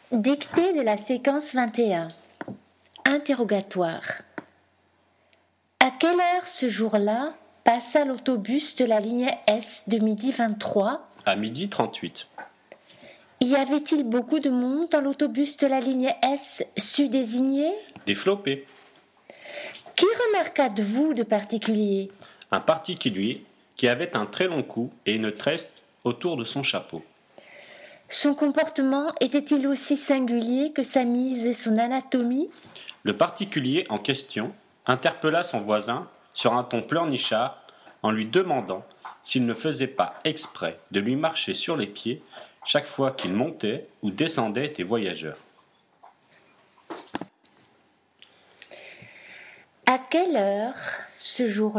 Dictée de la séquence 21. Interrogatoire. À quelle heure ce jour-là passa l'autobus de la ligne S de midi 23 ? À midi 38. Y avait-il beaucoup de monde dans l'autobus de la ligne S désigné ? Des flopés. Qui remarquâtes-vous de particulier ? Un particulier qui avait un très long cou et une tresse autour de son chapeau. Son comportement était-il aussi singulier que sa mise et son anatomie ? Le particulier en question interpella son voisin sur un ton pleurnichard en lui demandant s'il ne faisait pas exprès de lui marcher sur les pieds chaque fois qu'il montait ou descendait des voyageurs. À quelle heure ce jour-là ?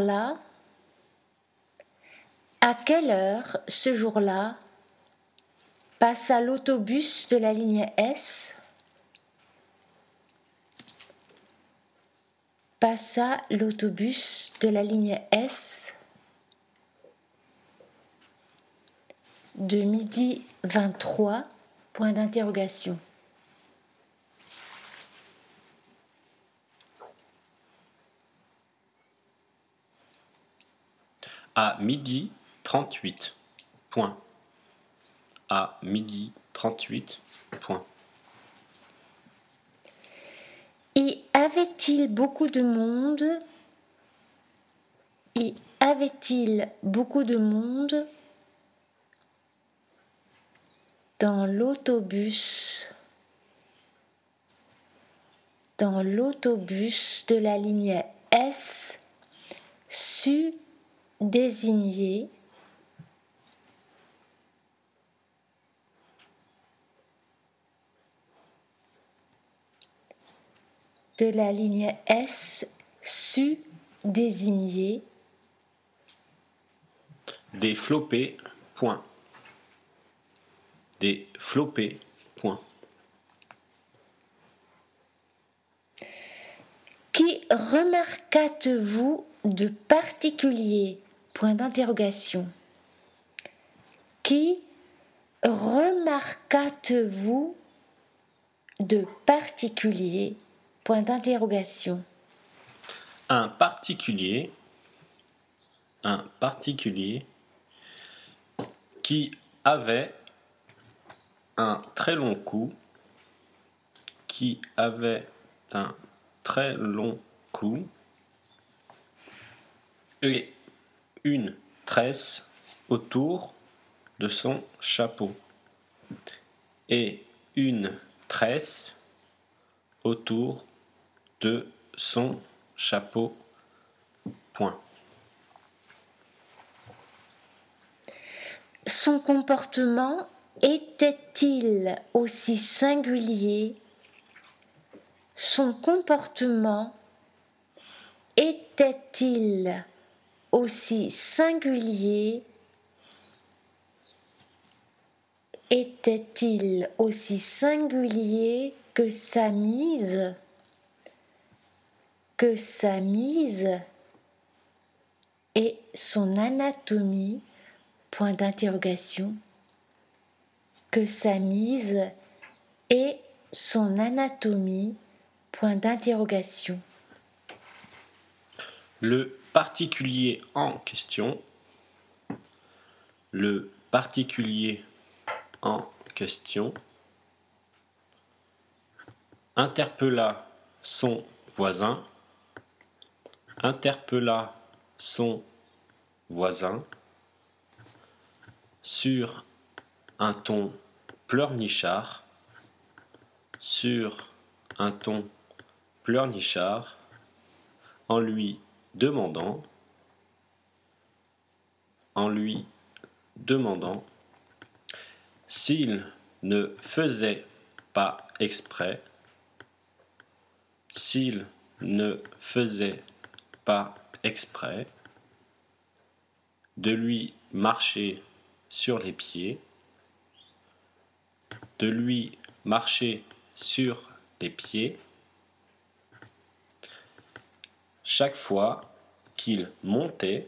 À quelle heure ce jour-là passa l'autobus de la ligne S ? Passa l'autobus de la ligne S de midi 23, point d'interrogation. À midi 38. Point. À midi 38. Point. Y avait-il beaucoup de monde ? Y avait-il beaucoup de monde dans l'autobus de la ligne S désigné de la ligne S désigné Des flopés. Point. Des flopés. Point. Qui remarquâtes-vous de particulier ? Point d'interrogation. Qui remarquâtes-vous de particulier ? Point d'interrogation. Un particulier qui avait un très long cou, et une tresse autour de son chapeau. Et une tresse autour de son chapeau. Point. Son comportement était-il aussi singulier ? Son comportement était-il aussi singulier ? Était-il aussi singulier que sa mise et son anatomie ? Point d'interrogation. Que sa mise et son anatomie ? Point d'interrogation. Le particulier en question. Le particulier en question interpella son voisin sur un ton pleurnichard en lui demandant s'il ne faisait pas exprès de lui marcher sur les pieds chaque fois qu'il montait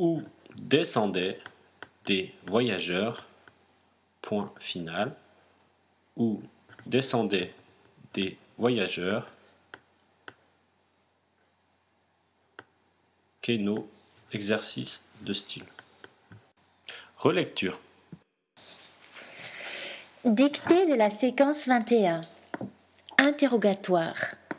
où descendaient des voyageurs, point final, où descendaient des voyageurs, Keno, exercice de style. Relecture. Dictée de la séquence 21. Interrogatoire.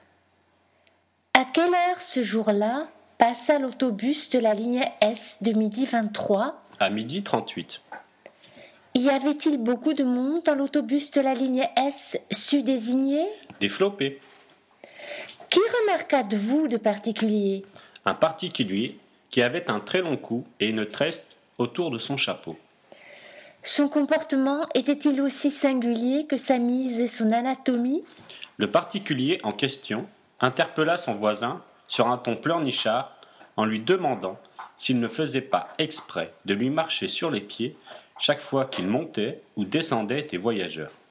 À quelle heure ce jour-là passa l'autobus de la ligne S de midi 23 À midi 38. Y avait-il beaucoup de monde dans l'autobus de la ligne S su-désigné? Des flopés. Qui remarquâtes-vous de particulier? Un particulier qui avait un très long cou et une tresse autour de son chapeau. Son comportement était-il aussi singulier que sa mise et son anatomie? Le particulier en question interpella son voisin sur un ton pleurnichard en lui demandant s'il ne faisait pas exprès de lui marcher sur les pieds chaque fois qu'il montait ou descendait des voyageurs.